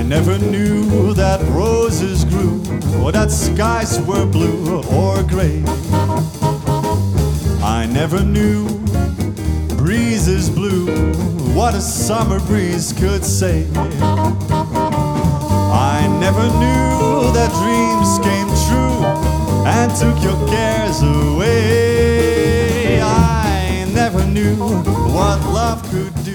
never knew that roses grew, or that skies were blue or gray. I never knew breezes blew what a summer breeze could say. I never knew that dreams came true and took your cares away. I never knew what love could do